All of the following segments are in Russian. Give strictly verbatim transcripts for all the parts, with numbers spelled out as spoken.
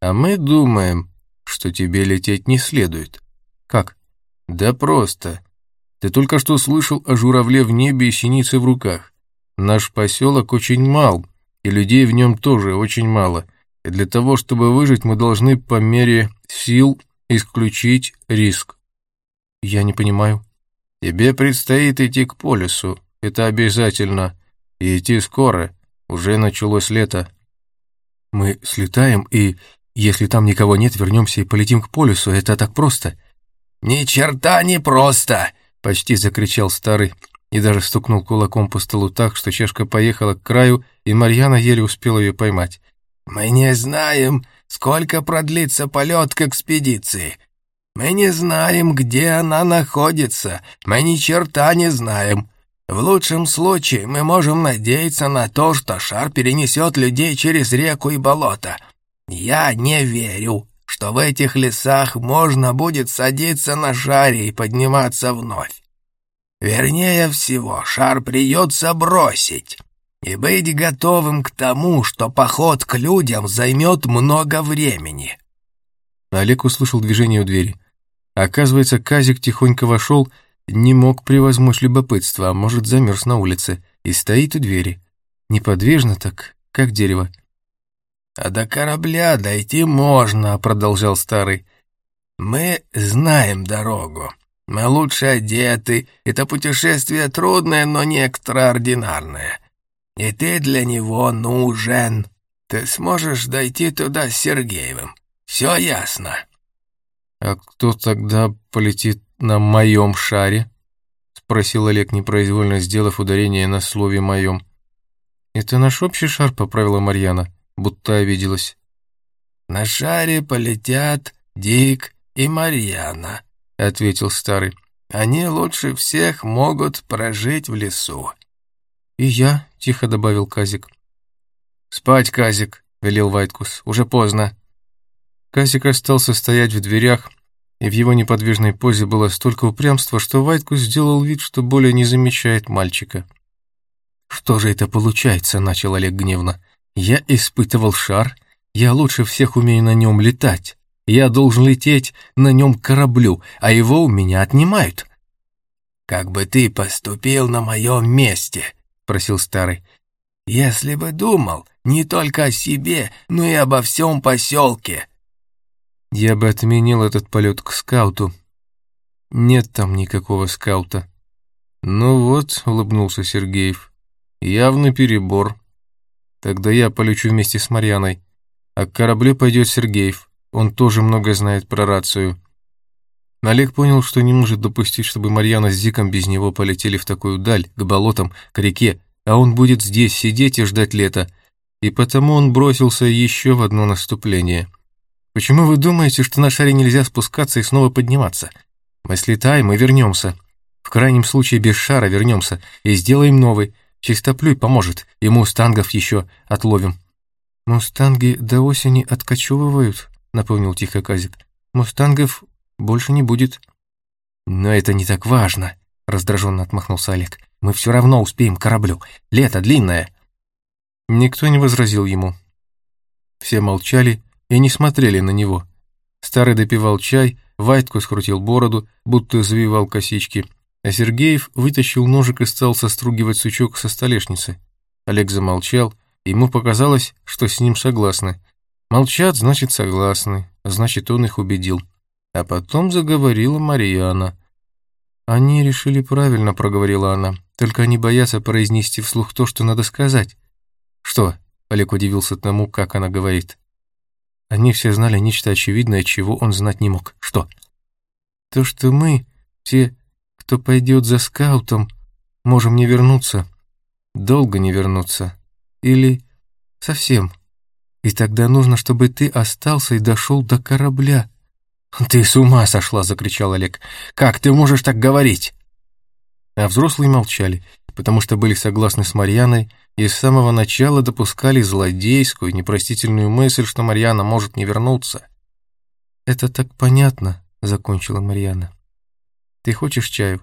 А мы думаем, что тебе лететь не следует. Как? Да просто. Ты только что слышал о журавле в небе и синице в руках. Наш поселок очень мал, и людей в нем тоже очень мало. И для того, чтобы выжить, мы должны по мере сил исключить риск. Я не понимаю. Тебе предстоит идти к полюсу. Это обязательно. И идти скоро. Уже началось лето. Мы слетаем, и если там никого нет, вернемся и полетим к полюсу. Это так просто. Ни черта не просто! Почти закричал старый и даже стукнул кулаком по столу так, что чашка поехала к краю, и Марьяна еле успела ее поймать. Мы не знаем, сколько продлится полет к экспедиции. Мы не знаем, где она находится. Мы ни черта не знаем. В лучшем случае мы можем надеяться на то, что шар перенесет людей через реку и болото. Я не верю, что в этих лесах можно будет садиться на шаре и подниматься вновь. Вернее всего, шар придется бросить и быть готовым к тому, что поход к людям займет много времени. Олег услышал движение у двери. Оказывается, Казик тихонько вошел, не мог превозмочь любопытство, а может, замерз на улице, и стоит у двери. Неподвижно так, как дерево. «А до корабля дойти можно», — продолжал старый. «Мы знаем дорогу. Мы лучше одеты. Это путешествие трудное, но не экстраординарное. И ты для него нужен. Ты сможешь дойти туда с Сергеевым. Все ясно». «А кто тогда полетит на моем шаре?» — спросил Олег, непроизвольно сделав ударение на слове «моем». «Это наш общий шар», — поправила Марьяна, будто обиделась. «На шаре полетят Дик и Марьяна», — ответил старый. «Они лучше всех могут прожить в лесу». «И я», — тихо добавил Казик. «Спать, Казик», — велел Вайткус, — «уже поздно». Казик остался стоять в дверях, и в его неподвижной позе было столько упрямства, что Вайткус сделал вид, что более не замечает мальчика. «Что же это получается?» — начал Олег гневно. «Я испытывал шар, я лучше всех умею на нем летать. Я должен лететь на нем к кораблю, а его у меня отнимают». «Как бы ты поступил на моем месте?» — просил старый. «Если бы думал не только о себе, но и обо всем поселке». «Я бы отменил этот полет к скауту. Нет там никакого скаута». «Ну вот», — улыбнулся Сергеев, — «явный перебор. Тогда я полечу вместе с Марьяной, а к кораблю пойдет Сергеев, он тоже много знает про рацию». Олег понял, что не может допустить, чтобы Марьяна с Диком без него полетели в такую даль, к болотам, к реке, а он будет здесь сидеть и ждать лета, и потому он бросился еще в одно наступление. «Почему вы думаете, что на шаре нельзя спускаться и снова подниматься? Мы слетаем и вернемся. В крайнем случае без шара вернемся и сделаем новый. Чистоплюй поможет, и мустангов еще отловим». «Мустанги до осени откачевывают», — напомнил тихо Казик. «Мустангов больше не будет». «Но это не так важно», — раздраженно отмахнулся Олег. «Мы все равно успеем к кораблю. Лето длинное». Никто не возразил ему. Все молчали и не смотрели на него. Старый допивал чай, Вайтку скрутил бороду, будто завивал косички, а Сергеев вытащил ножик и стал состругивать сучок со столешницы. Олег замолчал, и ему показалось, что с ним согласны. Молчат, значит, согласны, значит, он их убедил. А потом заговорила Марьяна. «Они решили правильно», — проговорила она, «только они боятся произнести вслух то, что надо сказать». «Что?» — Олег удивился тому, как она говорит. Они все знали нечто очевидное, чего он знать не мог. Что? «То, что мы, те, кто пойдет за скаутом, можем не вернуться, долго не вернуться, или совсем. И тогда нужно, чтобы ты остался и дошел до корабля». «Ты с ума сошла!» — закричал Олег. «Как ты можешь так говорить?» А взрослые молчали, потому что были согласны с Марьяной и с самого начала допускали злодейскую, непростительную мысль, что Марьяна может не вернуться. «Это так понятно», — закончила Марьяна. «Ты хочешь чаю?»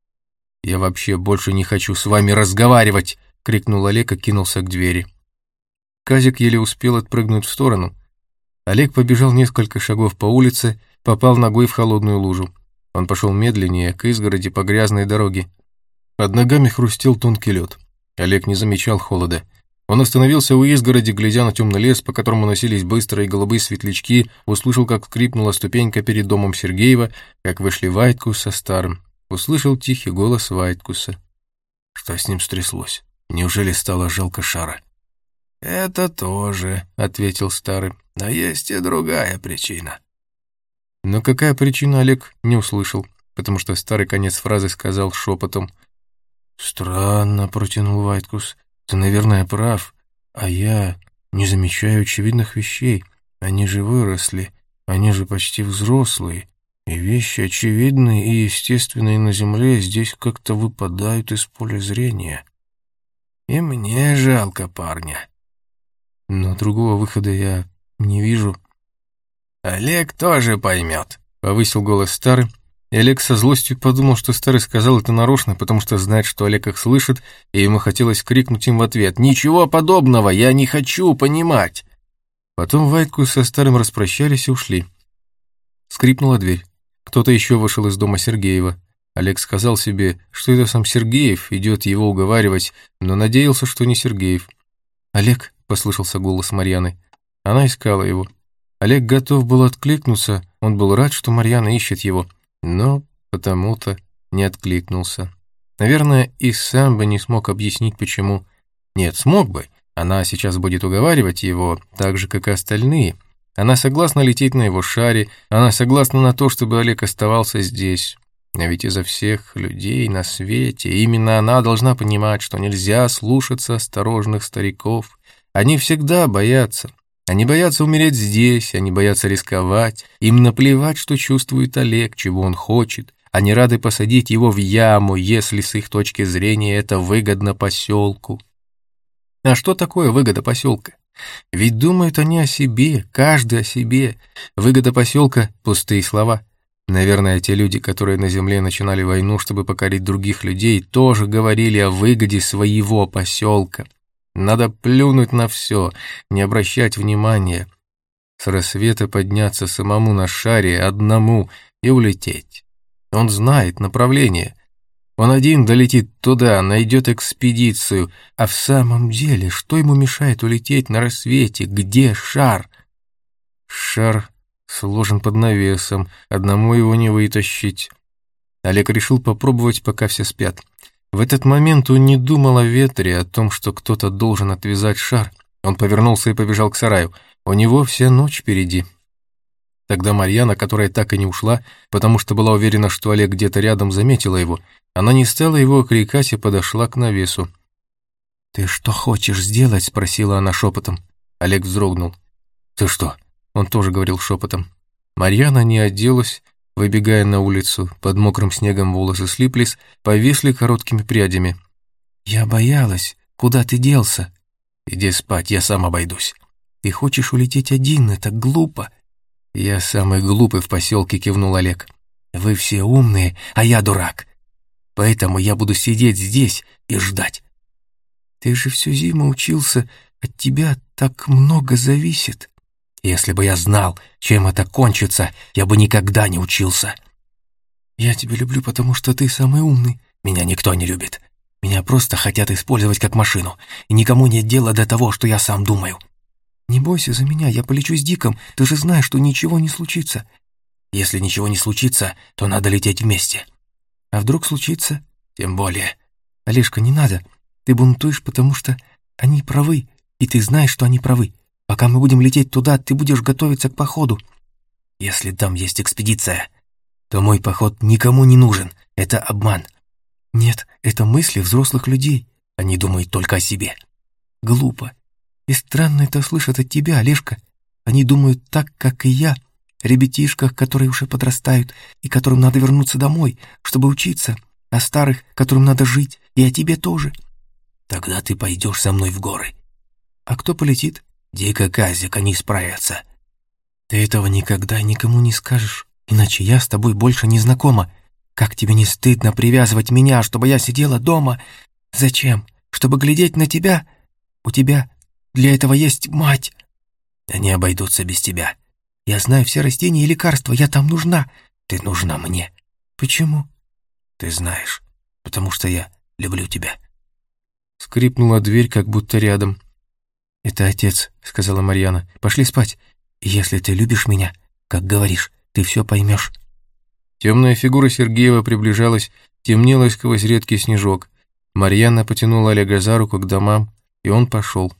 «Я вообще больше не хочу с вами разговаривать!» — крикнул Олег и кинулся к двери. Казик еле успел отпрыгнуть в сторону. Олег побежал несколько шагов по улице, попал ногой в холодную лужу. Он пошел медленнее, к изгороди по грязной дороге. Под ногами хрустел тонкий лед. Олег не замечал холода. Он остановился у изгороди, глядя на темный лес, по которому носились быстрые голубые светлячки, услышал, как скрипнула ступенька перед домом Сергеева, как вышли Вайткус со Старым. Услышал тихий голос Вайткуса. Что с ним стряслось? Неужели стало жалко Шара? «Это тоже», — ответил Старый, — «но есть и другая причина». Но какая причина, Олег не услышал, потому что Старый конец фразы сказал шепотом. «Странно», — протянул Вайткус. «Ты, наверное, прав, а я не замечаю очевидных вещей. Они же выросли, они же почти взрослые, и вещи очевидные и естественные на земле здесь как-то выпадают из поля зрения. И мне жалко парня. Но другого выхода я не вижу». «Олег тоже поймет», — повысил голос Старый. И Олег со злостью подумал, что Старый сказал это нарочно, потому что знает, что Олег их слышит, и ему хотелось крикнуть им в ответ: «Ничего подобного, я не хочу понимать!» Потом Вайткус со Старым распрощались и ушли. Скрипнула дверь. Кто-то еще вышел из дома Сергеева. Олег сказал себе, что это сам Сергеев идет его уговаривать, но надеялся, что не Сергеев. «Олег», — послышался голос Марьяны. Она искала его. Олег готов был откликнуться, он был рад, что Марьяна ищет его, но потому-то не откликнулся. Наверное, и сам бы не смог объяснить, почему. Нет, смог бы. Она сейчас будет уговаривать его, так же, как и остальные. Она согласна лететь на его шаре, она согласна на то, чтобы Олег оставался здесь. А ведь изо всех людей на свете именно она должна понимать, что нельзя слушаться осторожных стариков. Они всегда боятся. Они боятся умереть здесь, они боятся рисковать. Им наплевать, что чувствует Олег, чего он хочет. Они рады посадить его в яму, если с их точки зрения это выгодно поселку. А что такое выгода поселка? Ведь думают они о себе, каждый о себе. Выгода поселка — пустые слова. Наверное, те люди, которые на земле начинали войну, чтобы покорить других людей, тоже говорили о выгоде своего поселка. Надо плюнуть на все, не обращать внимания. С рассвета подняться самому на шаре, одному, и улететь. Он знает направление. Он один долетит туда, найдет экспедицию. А в самом деле, что ему мешает улететь на рассвете? Где шар? Шар сложен под навесом, одному его не вытащить. Олег решил попробовать, пока все спят. В этот момент он не думал о ветре, о том, что кто-то должен отвязать шар. Он повернулся и побежал к сараю. У него вся ночь впереди. Тогда Марьяна, которая так и не ушла, потому что была уверена, что Олег где-то рядом, заметила его. Она не стала его окликать и подошла к навесу. «Ты что хочешь сделать?» — спросила она шепотом. Олег вздрогнул. «Ты что?» — он тоже говорил шепотом. Марьяна не оделась, выбегая на улицу. Под мокрым снегом волосы слиплись, повисли короткими прядями. «Я боялась. Куда ты делся?» «Иди спать, я сам обойдусь». «Ты хочешь улететь один, это глупо». «Я самый глупый в поселке», — кивнул Олег. «Вы все умные, а я дурак. Поэтому я буду сидеть здесь и ждать». «Ты же всю зиму учился, от тебя так много зависит». «Если бы я знал, чем это кончится, я бы никогда не учился». «Я тебя люблю, потому что ты самый умный». «Меня никто не любит. Меня просто хотят использовать как машину, и никому нет дела до того, что я сам думаю». «Не бойся за меня, я полечу с Диком, ты же знаешь, что ничего не случится». «Если ничего не случится, то надо лететь вместе». «А вдруг случится?» «Тем более». «Олежка, не надо, ты бунтуешь, потому что они правы, и ты знаешь, что они правы. Пока мы будем лететь туда, ты будешь готовиться к походу». «Если там есть экспедиция, то мой поход никому не нужен, это обман». «Нет, это мысли взрослых людей, они думают только о себе». «Глупо. И странно это слышат от тебя, Олежка. Они думают так, как и я, о ребятишках, которые уже подрастают, и которым надо вернуться домой, чтобы учиться, о старых, которым надо жить, и о тебе тоже». «Тогда ты пойдешь со мной в горы». «А кто полетит?» «Дик и Казик, они справятся». «Ты этого никогда никому не скажешь, иначе я с тобой больше не знакома. Как тебе не стыдно привязывать меня, чтобы я сидела дома? Зачем? Чтобы глядеть на тебя? У тебя для этого есть мать». Они обойдутся без тебя. Я знаю все растения и лекарства, я там нужна. Ты нужна мне. Почему? Ты знаешь, потому что я люблю тебя. Скрипнула дверь, как будто рядом. «Это отец», — сказала Марьяна. «Пошли спать. Если ты любишь меня, как говоришь, ты все поймешь». Темная фигура Сергеева приближалась, темнела сквозь редкий снежок. Марьяна потянула Олега за руку к домам, и он пошел.